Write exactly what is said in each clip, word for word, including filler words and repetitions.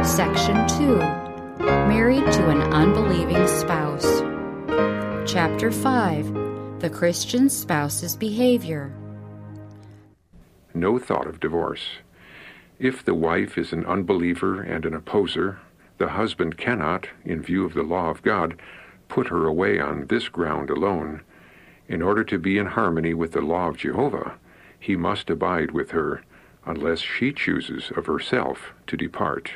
Section two. Married to an Unbelieving Spouse. Chapter five. The Christian Spouse's Behavior. No thought of divorce. If the wife is an unbeliever and an opposer, the husband cannot, in view of the law of God, put her away on this ground alone. In order to be in harmony with the law of Jehovah, he must abide with her, unless she chooses of herself to depart.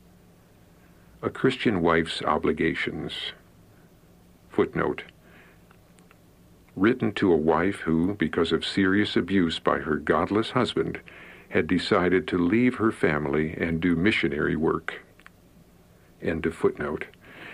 A Christian wife's obligations. Footnote. Written to a wife who, because of serious abuse by her godless husband, had decided to leave her family and do missionary work. End of footnote.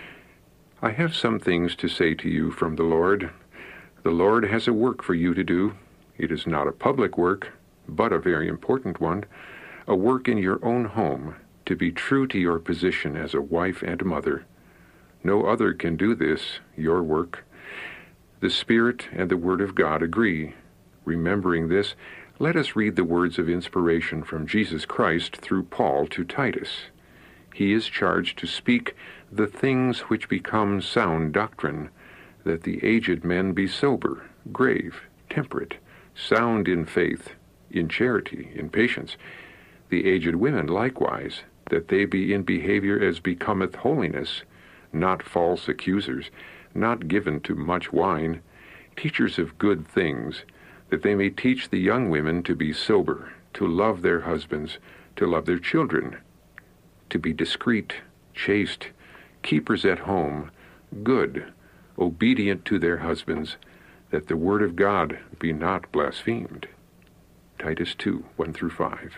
I have some things to say to you from the Lord. The Lord has a work for you to do. It is not a public work, but a very important one, a work in your own home, to be true to your position as a wife and mother. No other can do this, your work. The Spirit and the Word of God agree. Remembering this, let us read the words of inspiration from Jesus Christ through Paul to Titus. He is charged to speak the things which become sound doctrine, that the aged men be sober, grave, temperate, sound in faith, in charity, in patience. The aged women likewise, that they be in behavior as becometh holiness, not false accusers, not given to much wine, teachers of good things, that they may teach the young women to be sober, to love their husbands, to love their children, to be discreet, chaste, keepers at home, good, obedient to their husbands, that the word of God be not blasphemed. Titus two, one through five.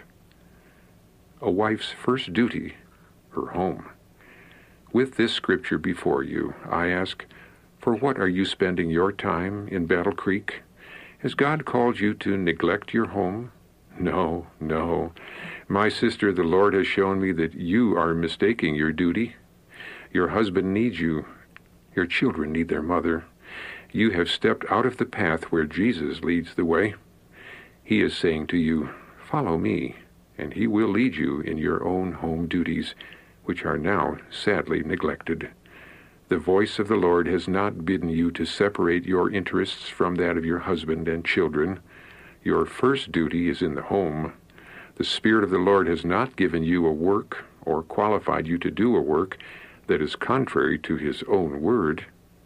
A wife's first duty, her home. With this scripture before you, I ask, for what are you spending your time in Battle Creek? Has God called you to neglect your home? No, no. My sister, the Lord has shown me that you are mistaking your duty. Your husband needs you. Your children need their mother. You have stepped out of the path where Jesus leads the way. He is saying to you, follow me, and he will lead you in your own home duties, which are now sadly neglected. The voice of the Lord has not bidden you to separate your interests from that of your husband and children. Your first duty is in the home. The Spirit of the Lord has not given you a work or qualified you to do a work that is contrary to his own word.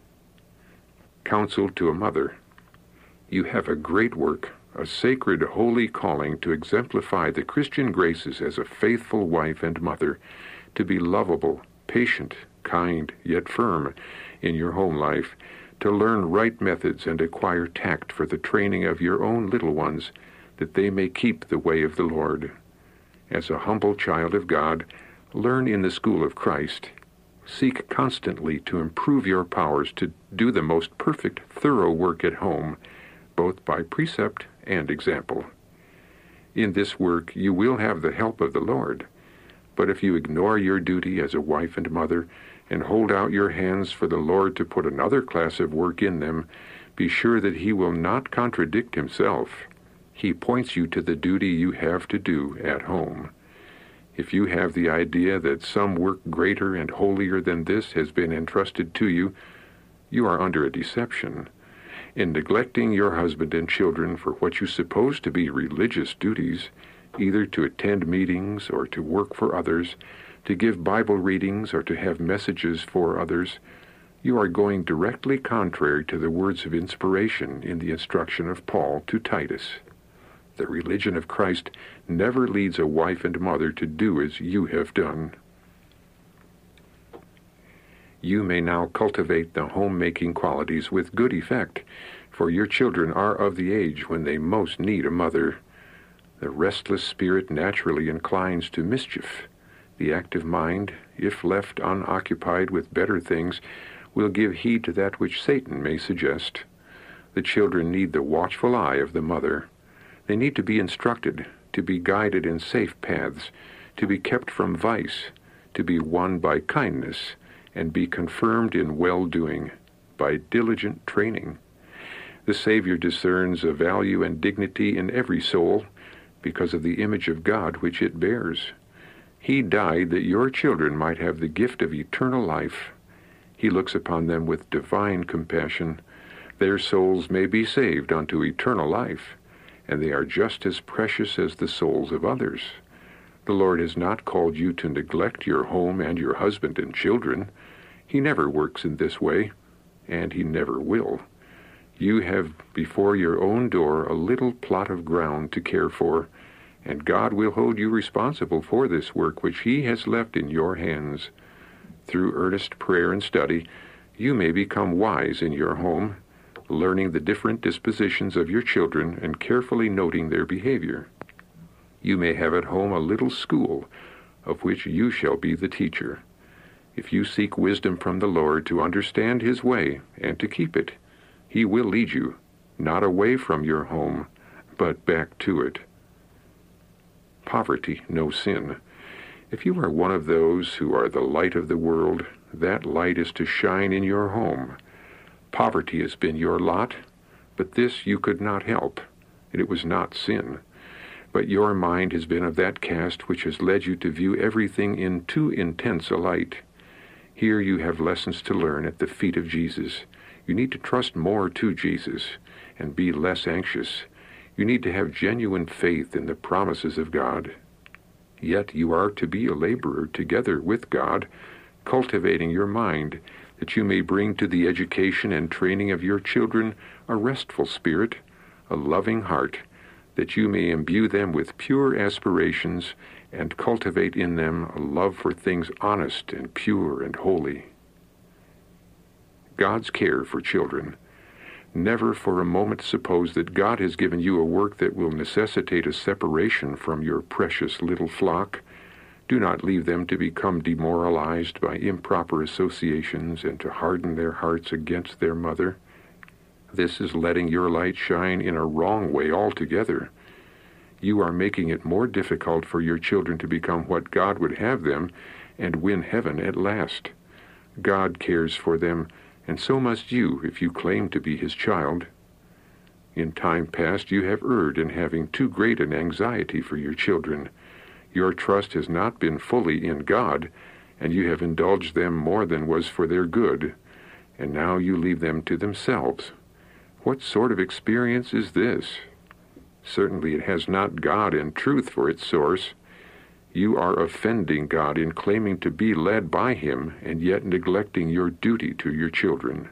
Counsel to a mother. You have a great work, a sacred, holy calling to exemplify the Christian graces as a faithful wife and mother, to be lovable, patient, kind, yet firm in your home life, to learn right methods and acquire tact for the training of your own little ones, that they may keep the way of the Lord. As a humble child of God, learn in the school of Christ. Seek constantly to improve your powers to do the most perfect, thorough work at home, both by precept and example. In this work you will have the help of the Lord, but if you ignore your duty as a wife and mother, and hold out your hands for the Lord to put another class of work in them, be sure that he will not contradict himself. He points you to the duty you have to do at home. If you have the idea that some work greater and holier than this has been entrusted to you, you are under a deception. In neglecting your husband and children for what you suppose to be religious duties, either to attend meetings or to work for others, to give Bible readings or to have messages for others, you are going directly contrary to the words of inspiration in the instruction of Paul to Titus. The religion of Christ never leads a wife and mother to do as you have done. You may now cultivate the homemaking qualities with good effect, for your children are of the age when they most need a mother. The restless spirit naturally inclines to mischief. The active mind, if left unoccupied with better things, will give heed to that which Satan may suggest. The children need the watchful eye of the mother. They need to be instructed, to be guided in safe paths, to be kept from vice, to be won by kindness, and be confirmed in well-doing, by diligent training. The Savior discerns a value and dignity in every soul because of the image of God which it bears. He died that your children might have the gift of eternal life. He looks upon them with divine compassion. Their souls may be saved unto eternal life, and they are just as precious as the souls of others. The Lord has not called you to neglect your home and your husband and children. He never works in this way, and he never will. You have before your own door a little plot of ground to care for, and God will hold you responsible for this work which he has left in your hands. Through earnest prayer and study, you may become wise in your home, learning the different dispositions of your children and carefully noting their behavior. You may have at home a little school, of which you shall be the teacher. If you seek wisdom from the Lord to understand his way and to keep it, he will lead you, not away from your home, but back to it. Poverty, no sin. If you are one of those who are the light of the world, that light is to shine in your home. Poverty has been your lot, but this you could not help, and it was not sin. But your mind has been of that cast which has led you to view everything in too intense a light. Here you have lessons to learn at the feet of Jesus. You need to trust more to Jesus and be less anxious. You need to have genuine faith in the promises of God. Yet you are to be a laborer together with God, cultivating your mind, that you may bring to the education and training of your children a restful spirit, a loving heart, that you may imbue them with pure aspirations and cultivate in them a love for things honest and pure and holy. God's care for children. Never for a moment suppose that God has given you a work that will necessitate a separation from your precious little flock. Do not leave them to become demoralized by improper associations and to harden their hearts against their mother. This is letting your light shine in a wrong way altogether. You are making it more difficult for your children to become what God would have them and win heaven at last. God cares for them, and so must you if you claim to be his child. In time past you have erred in having too great an anxiety for your children. Your trust has not been fully in God, and you have indulged them more than was for their good, and now you leave them to themselves. What sort of experience is this? Certainly it has not God and truth for its source. You are offending God in claiming to be led by him and yet neglecting your duty to your children.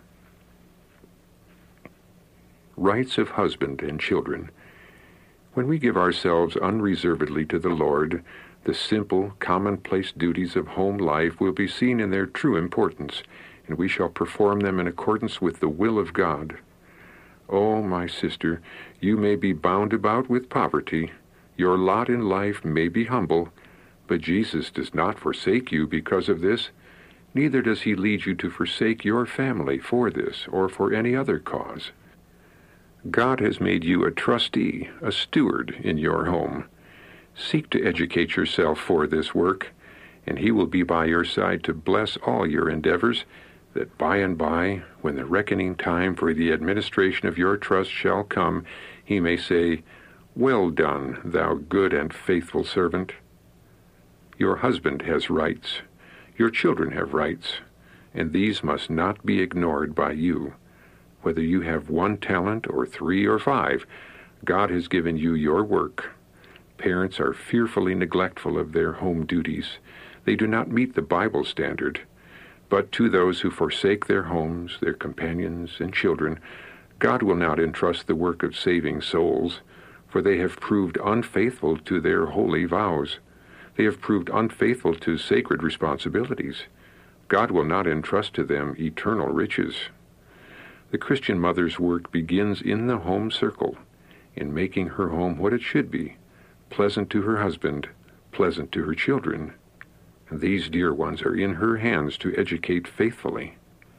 Rights of husband and children. When we give ourselves unreservedly to the Lord, the simple, commonplace duties of home life will be seen in their true importance, and we shall perform them in accordance with the will of God. Oh, my sister, you may be bound about with poverty. Your lot in life may be humble, but Jesus does not forsake you because of this. Neither does he lead you to forsake your family for this or for any other cause. God has made you a trustee, a steward in your home. Seek to educate yourself for this work, and he will be by your side to bless all your endeavors, that by and by, when the reckoning time for the administration of your trust shall come, he may say, "Well done, thou good and faithful servant." Your husband has rights. Your children have rights, and these must not be ignored by you. Whether you have one talent or three or five, God has given you your work. Parents are fearfully neglectful of their home duties. They do not meet the Bible standard. But to those who forsake their homes, their companions, and children, God will not entrust the work of saving souls, for they have proved unfaithful to their holy vows. They have proved unfaithful to sacred responsibilities. God will not entrust to them eternal riches. The Christian mother's work begins in the home circle, in making her home what it should be, pleasant to her husband, pleasant to her children. And these dear ones are in her hands to educate faithfully.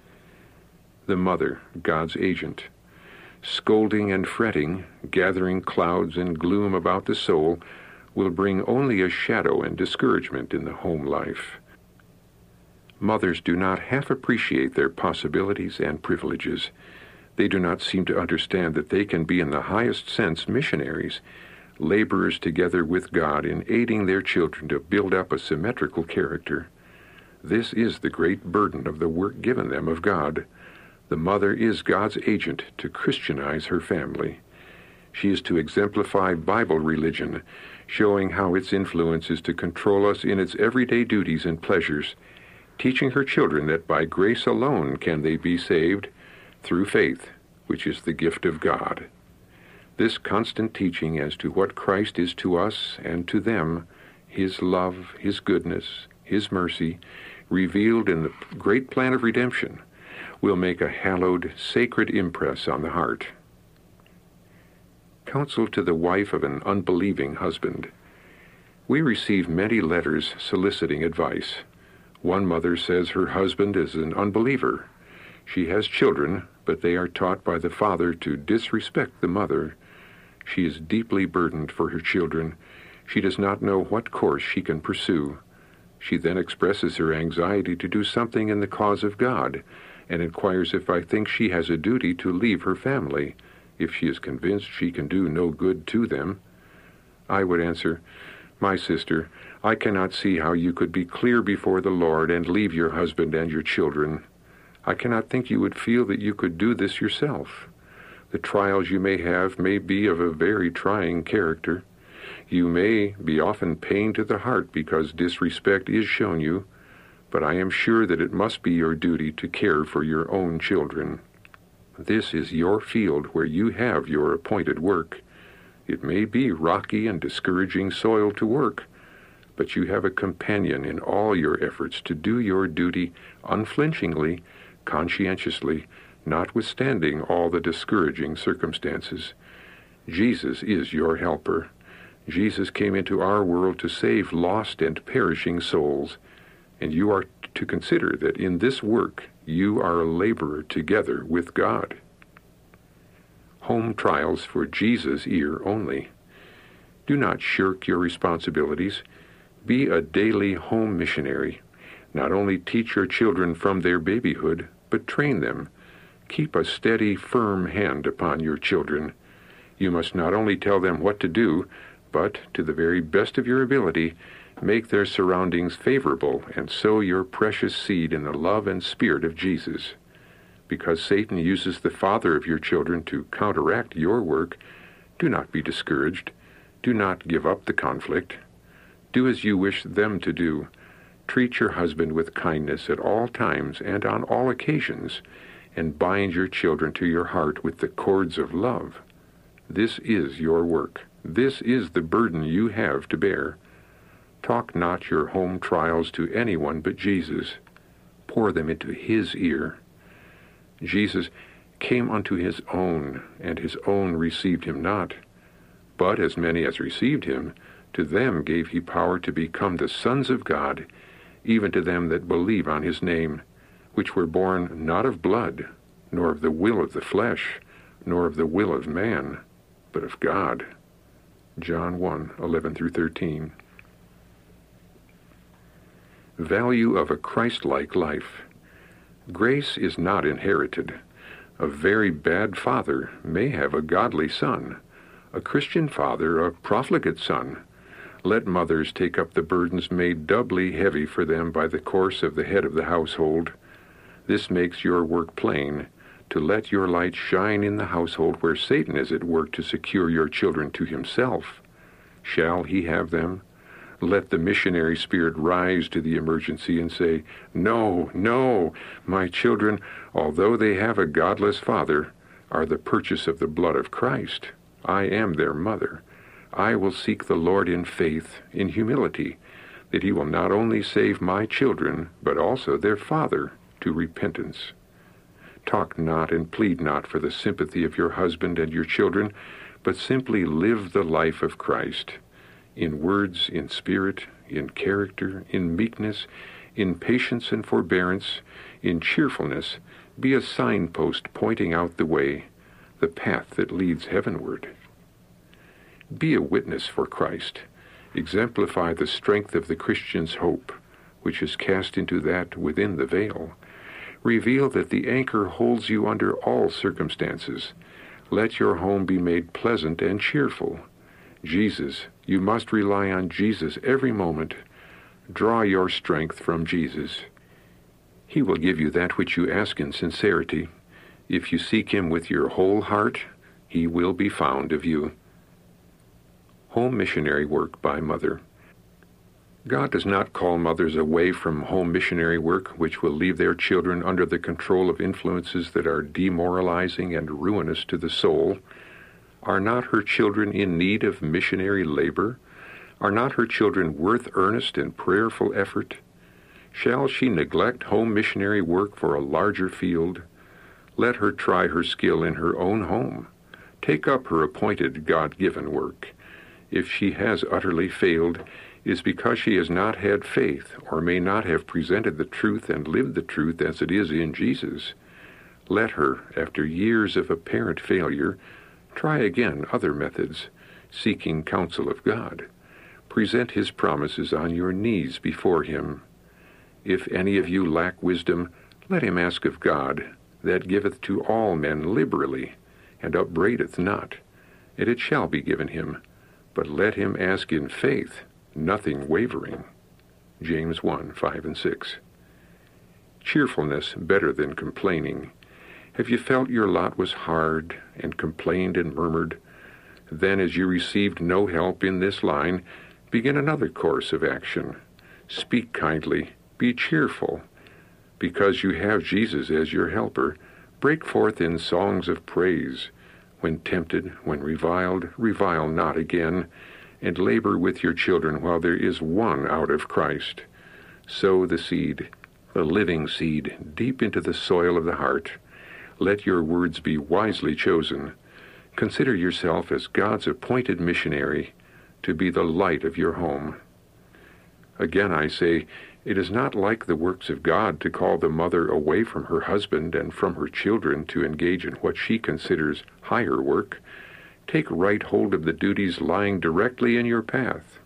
The mother, God's agent. Scolding and fretting, gathering clouds and gloom about the soul, will bring only a shadow and discouragement in the home life. Mothers do not half appreciate their possibilities and privileges. They do not seem to understand that they can be in the highest sense missionaries, laborers together with God in aiding their children to build up a symmetrical character. This is the great burden of the work given them of God. The mother is God's agent to Christianize her family. She is to exemplify Bible religion, showing how its influence is to control us in its everyday duties and pleasures, teaching her children that by grace alone can they be saved, through faith, which is the gift of God. This constant teaching as to what Christ is to us and to them, his love, his goodness, his mercy, revealed in the great plan of redemption, will make a hallowed, sacred impress on the heart. Counsel to the wife of an unbelieving husband. We receive many letters soliciting advice. One mother says her husband is an unbeliever. She has children, but they are taught by the father to disrespect the mother. She is deeply burdened for her children. She does not know what course she can pursue. She then expresses her anxiety to do something in the cause of God, and inquires if I think she has a duty to leave her family, if she is convinced she can do no good to them. I would answer, My sister, I cannot see how you could be clear before the Lord and leave your husband and your children. I cannot think you would feel that you could do this yourself. The trials you may have may be of a very trying character. You may be often pained to the heart because disrespect is shown you, but I am sure that it must be your duty to care for your own children. This is your field where you have your appointed work. It may be rocky and discouraging soil to work, but you have a companion in all your efforts to do your duty unflinchingly, conscientiously, notwithstanding all the discouraging circumstances. Jesus is your helper. Jesus came into our world to save lost and perishing souls, and you are to consider that in this work you are a laborer together with God. Home trials for Jesus' ear only. Do not shirk your responsibilities. Be a daily home missionary. Not only teach your children from their babyhood, but train them. Keep a steady, firm hand upon your children. You must not only tell them what to do, but, to the very best of your ability, make their surroundings favorable and sow your precious seed in the love and spirit of Jesus. Because Satan uses the father of your children to counteract your work, do not be discouraged. Do not give up the conflict. Do as you wish them to do. Treat your husband with kindness at all times and on all occasions, and bind your children to your heart with the cords of love. This is your work. This is the burden you have to bear. Talk not your home trials to anyone but Jesus. Pour them into his ear. Jesus came unto his own, and his own received him not. But as many as received him, to them gave he power to become the sons of God, even to them that believe on his name, which were born not of blood, nor of the will of the flesh, nor of the will of man, but of God. John one, eleven through thirteen. Value of a Christ-like life. Grace is not inherited. A very bad father may have a godly son. A Christian father, a profligate son. Let mothers take up the burdens made doubly heavy for them by the course of the head of the household. This makes your work plain, to let your light shine in the household where Satan is at work to secure your children to himself. Shall he have them? Let the missionary spirit rise to the emergency and say, No, no, my children, although they have a godless father, are the purchase of the blood of Christ. I am their mother. I will seek the Lord in faith, in humility, that he will not only save my children, but also their father to repentance. Talk not and plead not for the sympathy of your husband and your children, but simply live the life of Christ, in words, in spirit, in character, in meekness, in patience and forbearance, in cheerfulness. Be a signpost pointing out the way, the path that leads heavenward. Be a witness for Christ. Exemplify the strength of the Christian's hope, which is cast into that within the veil. Reveal that the anchor holds you under all circumstances. Let your home be made pleasant and cheerful. Jesus. You must rely on Jesus every moment. Draw your strength from Jesus. He will give you that which you ask in sincerity. If you seek him with your whole heart, he will be found of you. Home missionary work by mother. God does not call mothers away from home missionary work, which will leave their children under the control of influences that are demoralizing and ruinous to the soul. Are not her children in need of missionary labor? Are not her children worth earnest and prayerful effort? Shall she neglect home missionary work for a larger field? Let her try her skill in her own home. Take up her appointed God-given work. If she has utterly failed, it is because she has not had faith, or may not have presented the truth and lived the truth as it is in Jesus. Let her, after years of apparent failure, try again other methods, seeking counsel of God. Present his promises on your knees before him. If any of you lack wisdom, let him ask of God, that giveth to all men liberally, and upbraideth not, and it shall be given him. But let him ask in faith, nothing wavering. James one, five and six. Cheerfulness better than complaining. Have you felt your lot was hard, and complained and murmured? Then, as you received no help in this line, begin another course of action. Speak kindly, be cheerful. Because you have Jesus as your helper, break forth in songs of praise. When tempted, when reviled, revile not again, and labor with your children while there is one out of Christ. Sow the seed, the living seed, deep into the soil of the heart. Let your words be wisely chosen. Consider yourself as God's appointed missionary to be the light of your home. Again I say, it is not like the works of God to call the mother away from her husband and from her children to engage in what she considers higher work. Take right hold of the duties lying directly in your path.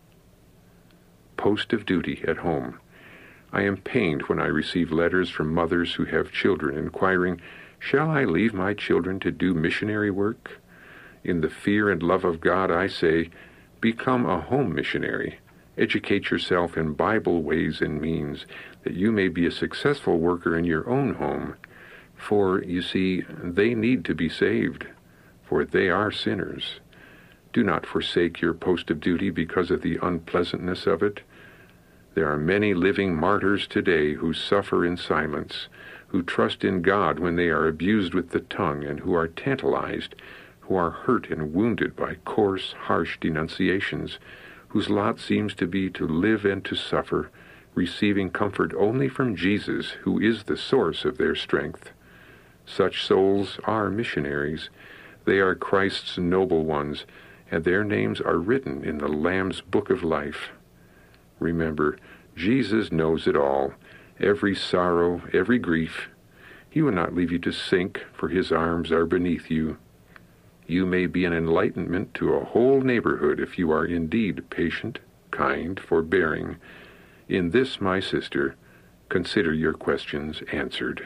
Post of duty at home. I am pained when I receive letters from mothers who have children inquiring, "Shall I leave my children to do missionary work?" In the fear and love of God, I say, become a home missionary. Educate yourself in Bible ways and means, that you may be a successful worker in your own home. For, you see, they need to be saved, for they are sinners. Do not forsake your post of duty because of the unpleasantness of it. There are many living martyrs today who suffer in silence, who trust in God when they are abused with the tongue, and who are tantalized, who are hurt and wounded by coarse, harsh denunciations, whose lot seems to be to live and to suffer, receiving comfort only from Jesus, who is the source of their strength. Such souls are missionaries. They are Christ's noble ones, and their names are written in the Lamb's book of life. Remember, Jesus knows it all, every sorrow, every grief. He will not leave you to sink, for his arms are beneath you. You may be an enlightenment to a whole neighborhood if you are indeed patient, kind, forbearing. In this, my sister, consider your questions answered.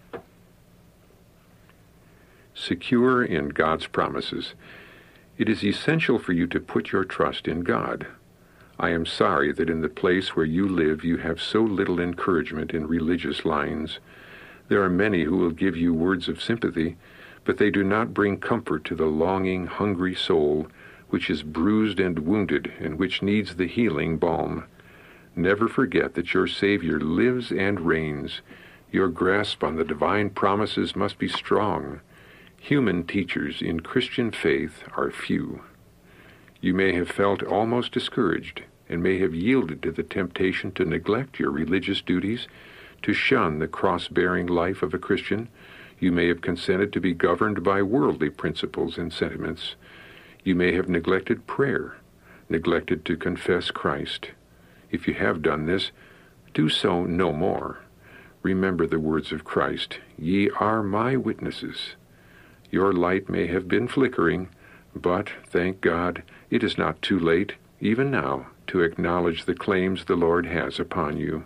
Secure in God's promises. It is essential for you to put your trust in God. I am sorry that in the place where you live you have so little encouragement in religious lines. There are many who will give you words of sympathy, but they do not bring comfort to the longing, hungry soul, which is bruised and wounded, and which needs the healing balm. Never forget that your Savior lives and reigns. Your grasp on the divine promises must be strong. Human teachers in Christian faith are few. You may have felt almost discouraged, and may have yielded to the temptation to neglect your religious duties, to shun the cross-bearing life of a Christian. You may have consented to be governed by worldly principles and sentiments. You may have neglected prayer, neglected to confess Christ. If you have done this, do so no more. Remember the words of Christ, "Ye are my witnesses." Your light may have been flickering, but, thank God, it is not too late, even now, to acknowledge the claims the Lord has upon you.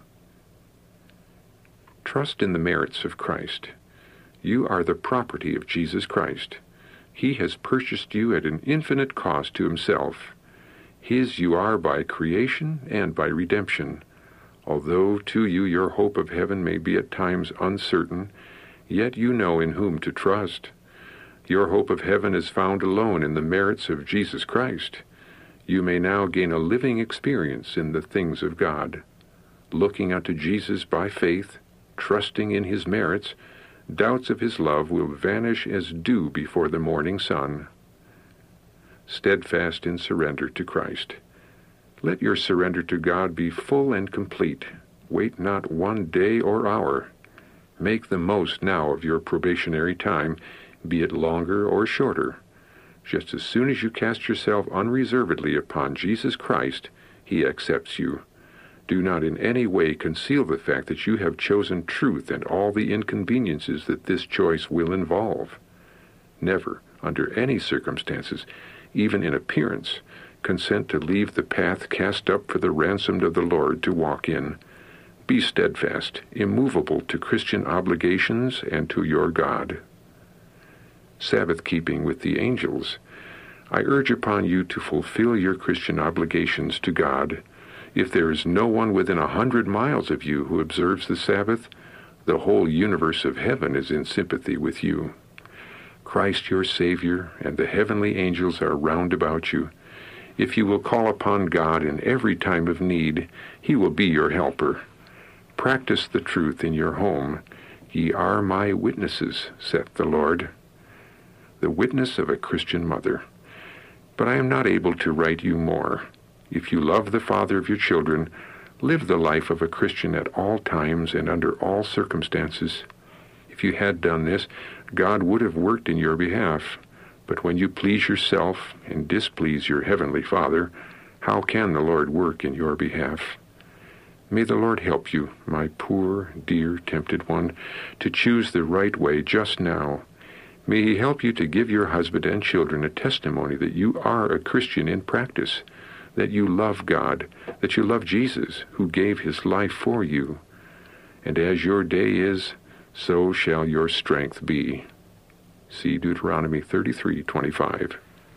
Trust in the merits of Christ. You are the property of Jesus Christ. He has purchased you at an infinite cost to himself. His you are by creation and by redemption. Although to you your hope of heaven may be at times uncertain, yet you know in whom to trust. Your hope of heaven is found alone in the merits of Jesus Christ. You may now gain a living experience in the things of God. Looking unto Jesus by faith, trusting in his merits, doubts of his love will vanish as dew before the morning sun. Steadfast in surrender to Christ. Let your surrender to God be full and complete. Wait not one day or hour. Make the most now of your probationary time, be it longer or shorter. Just as soon as you cast yourself unreservedly upon Jesus Christ, he accepts you. Do not in any way conceal the fact that you have chosen truth and all the inconveniences that this choice will involve. Never, under any circumstances, even in appearance, consent to leave the path cast up for the ransomed of the Lord to walk in. Be steadfast, immovable to Christian obligations and to your God. Sabbath-keeping with the angels. I urge upon you to fulfill your Christian obligations to God. If there is no one within a hundred miles of you who observes the Sabbath, the whole universe of heaven is in sympathy with you. Christ your Savior and the heavenly angels are round about you. If you will call upon God in every time of need, he will be your helper. Practice the truth in your home. Ye are my witnesses, saith the Lord. The witness of a Christian mother. But I am not able to write you more. If you love the father of your children, live the life of a Christian at all times and under all circumstances. If you had done this, God would have worked in your behalf. But when you please yourself and displease your heavenly Father, how can the Lord work in your behalf? May the Lord help you, my poor, dear, tempted one, to choose the right way just now. May he help you to give your husband and children a testimony that you are a Christian in practice, that you love God, that you love Jesus, who gave his life for you. And as your day is, so shall your strength be. See Deuteronomy thirty-three twenty-five.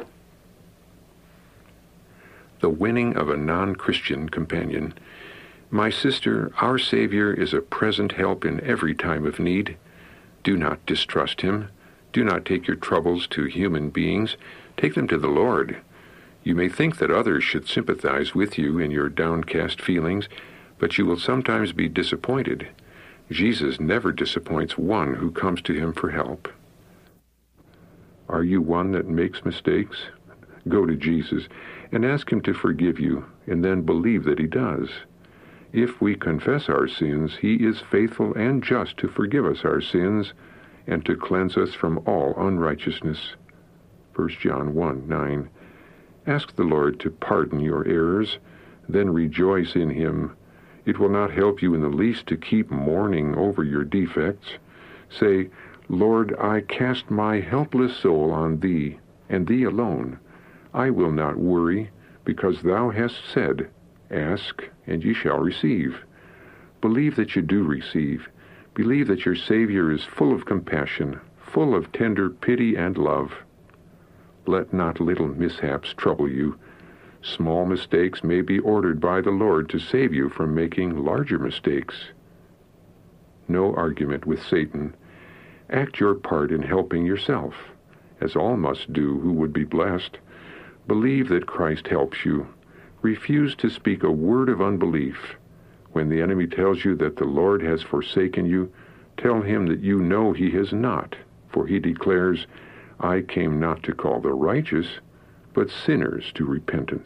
The winning of a non-Christian companion. My sister, our Savior is a present help in every time of need. Do not distrust him. Do not take your troubles to human beings. Take them to the Lord. You may think that others should sympathize with you in your downcast feelings, but you will sometimes be disappointed. Jesus never disappoints one who comes to him for help. Are you one that makes mistakes? Go to Jesus and ask him to forgive you, and then believe that he does. If we confess our sins, he is faithful and just to forgive us our sins and to cleanse us from all unrighteousness. First John one nine. Ask the Lord to pardon your errors, then rejoice in him. It will not help you in the least to keep mourning over your defects. Say, Lord, I cast my helpless soul on thee, and thee alone. I will not worry, because thou hast said, Ask, and ye shall receive. Believe that you do receive. Believe that your Savior is full of compassion, full of tender pity and love. Let not little mishaps trouble you. Small mistakes may be ordered by the Lord to save you from making larger mistakes. No argument with Satan. Act your part in helping yourself, as all must do who would be blessed. Believe that Christ helps you. Refuse to speak a word of unbelief. When the enemy tells you that the Lord has forsaken you, tell him that you know he has not, for he declares, I came not to call the righteous, but sinners to repentance.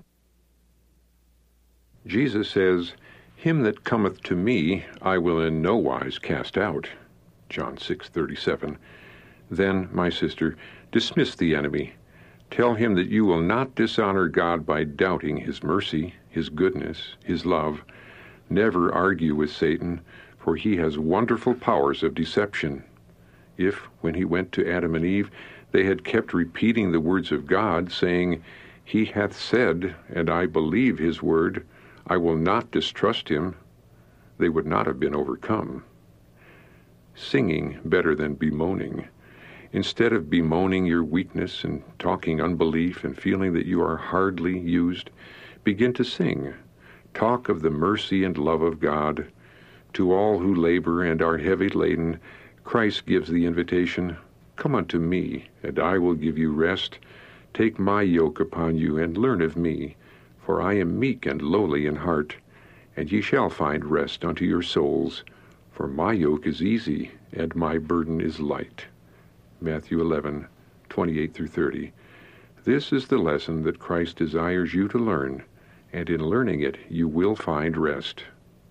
Jesus says, Him that cometh to me I will in no wise cast out. John six thirty-seven. Then, my sister, dismiss the enemy. Tell him that you will not dishonor God by doubting his mercy, his goodness, his love. Never argue with Satan, for he has wonderful powers of deception. If, when he went to Adam and Eve, they had kept repeating the words of God, saying, He hath said, and I believe his word, I will not distrust him, they would not have been overcome. Singing better than bemoaning. Instead of bemoaning your weakness and talking unbelief and feeling that you are hardly used, begin to sing. Talk of the mercy and love of God. To all who labor and are heavy laden, Christ gives the invitation, "Come unto me, and I will give you rest. Take my yoke upon you, and learn of me, for I am meek and lowly in heart, and ye shall find rest unto your souls. For my yoke is easy, and my burden is light." Matthew eleven, twenty-eight through thirty. This is the lesson that Christ desires you to learn, and in learning it you will find rest.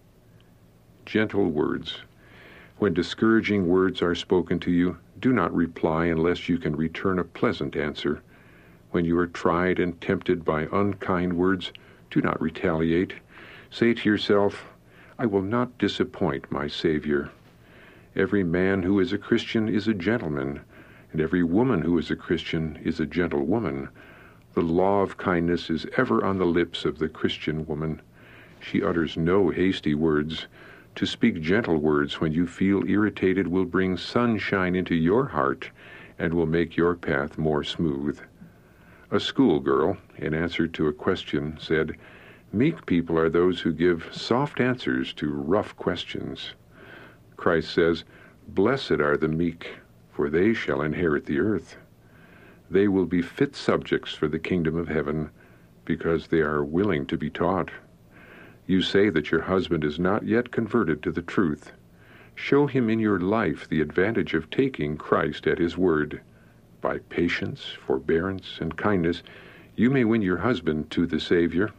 Gentle words. When discouraging words are spoken to you, do not reply unless you can return a pleasant answer. When you are tried and tempted by unkind words, do not retaliate. Say to yourself, "I will not disappoint my Savior." Every man who is a Christian is a gentleman, and every woman who is a Christian is a gentlewoman. The law of kindness is ever on the lips of the Christian woman. She utters no hasty words. To speak gentle words when you feel irritated will bring sunshine into your heart and will make your path more smooth. A schoolgirl, in answer to a question, said, "Meek people are those who give soft answers to rough questions." Christ says, "Blessed are the meek, for they shall inherit the earth." They will be fit subjects for the kingdom of heaven because they are willing to be taught. You say that your husband is not yet converted to the truth. Show him in your life the advantage of taking Christ at his word. By patience, forbearance, and kindness, you may win your husband to the Savior.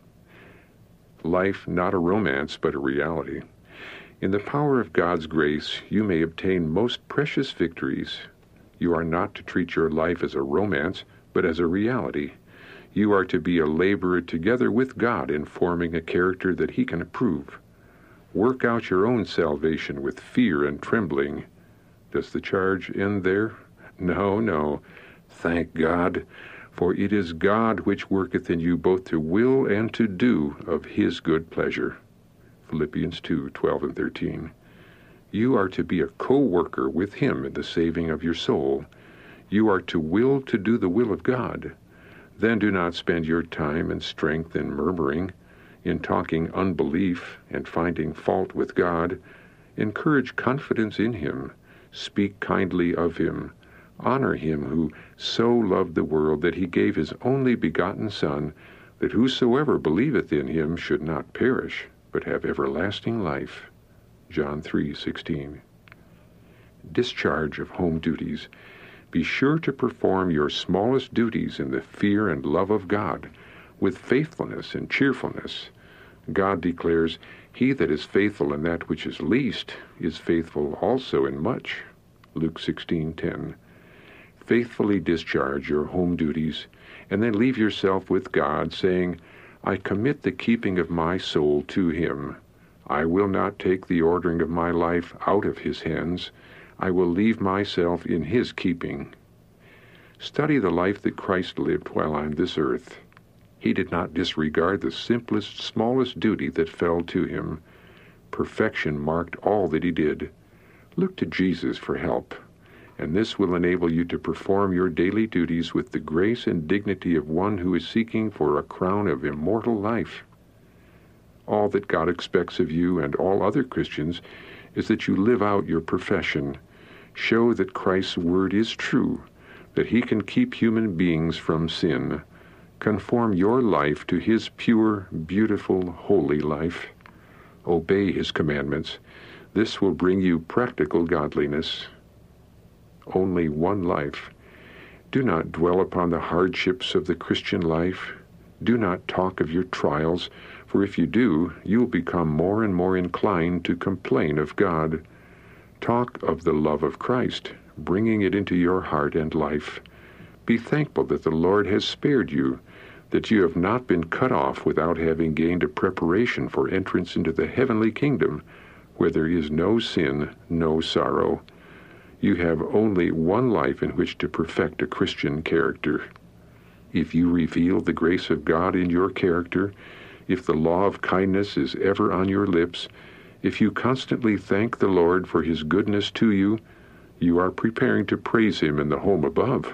Life not a romance, but a reality. In the power of God's grace, you may obtain most precious victories. You are not to treat your life as a romance, but as a reality. You are to be a laborer together with God in forming a character that he can approve. Work out your own salvation with fear and trembling. Does the charge end there? No, no. Thank God, for it is God which worketh in you both to will and to do of his good pleasure. Philippians two, twelve and thirteen. You are to be a co-worker with him in the saving of your soul. You are to will to do the will of God. Then do not spend your time and strength in murmuring, in talking unbelief and finding fault with God. Encourage confidence in him. Speak kindly of him. Honor him who so loved the world that he gave his only begotten Son, that whosoever believeth in him should not perish, but have everlasting life. John three sixteen. Discharge of home duties. Be sure to perform your smallest duties in the fear and love of God, with faithfulness and cheerfulness. God declares, "He that is faithful in that which is least is faithful also in much." Luke sixteen ten. Faithfully discharge your home duties, and then leave yourself with God, saying, "I commit the keeping of my soul to him. I will not take the ordering of my life out of his hands. I will leave myself in his keeping." Study the life that Christ lived while on this earth. He did not disregard the simplest, smallest duty that fell to him. Perfection marked all that he did. Look to Jesus for help, and this will enable you to perform your daily duties with the grace and dignity of one who is seeking for a crown of immortal life. All that God expects of you and all other Christians is that you live out your profession. Show that Christ's word is true, that he can keep human beings from sin. Conform your life to his pure, beautiful, holy life. Obey his commandments. This will bring you practical godliness. Only one life. Do not dwell upon the hardships of the Christian life. Do not talk of your trials, for if you do, you will become more and more inclined to complain of God. Talk of the love of Christ, bringing it into your heart and life. Be thankful that the Lord has spared you, that you have not been cut off without having gained a preparation for entrance into the heavenly kingdom, where there is no sin, no sorrow. You have only one life in which to perfect a Christian character. If you reveal the grace of God in your character, if the law of kindness is ever on your lips, if you constantly thank the Lord for his goodness to you, you are preparing to praise him in the home above.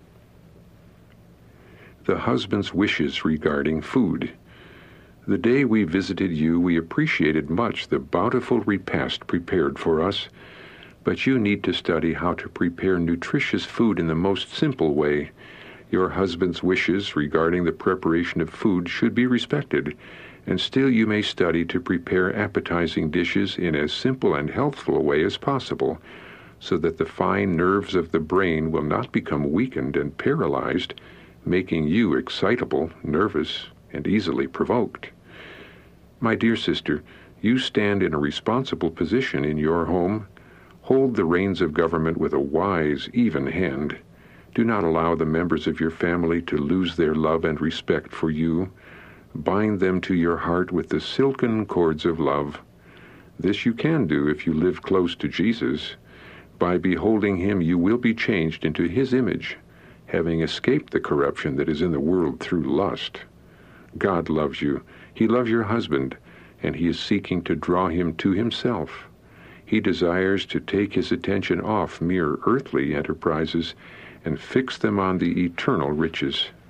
The husband's wishes regarding food. The day we visited you, we appreciated much the bountiful repast prepared for us, but you need to study how to prepare nutritious food in the most simple way. Your husband's wishes regarding the preparation of food should be respected, and still you may study to prepare appetizing dishes in as simple and healthful a way as possible, so that the fine nerves of the brain will not become weakened and paralyzed, making you excitable, nervous, and easily provoked. My dear sister, you stand in a responsible position in your home. Hold the reins of government with a wise, even hand. Do not allow the members of your family to lose their love and respect for you. Bind them to your heart with the silken cords of love. This you can do if you live close to Jesus. By beholding him, you will be changed into his image, having escaped the corruption that is in the world through lust. God loves you. He loves your husband, and he is seeking to draw him to himself. He desires to take his attention off mere earthly enterprises and fix them on the eternal riches.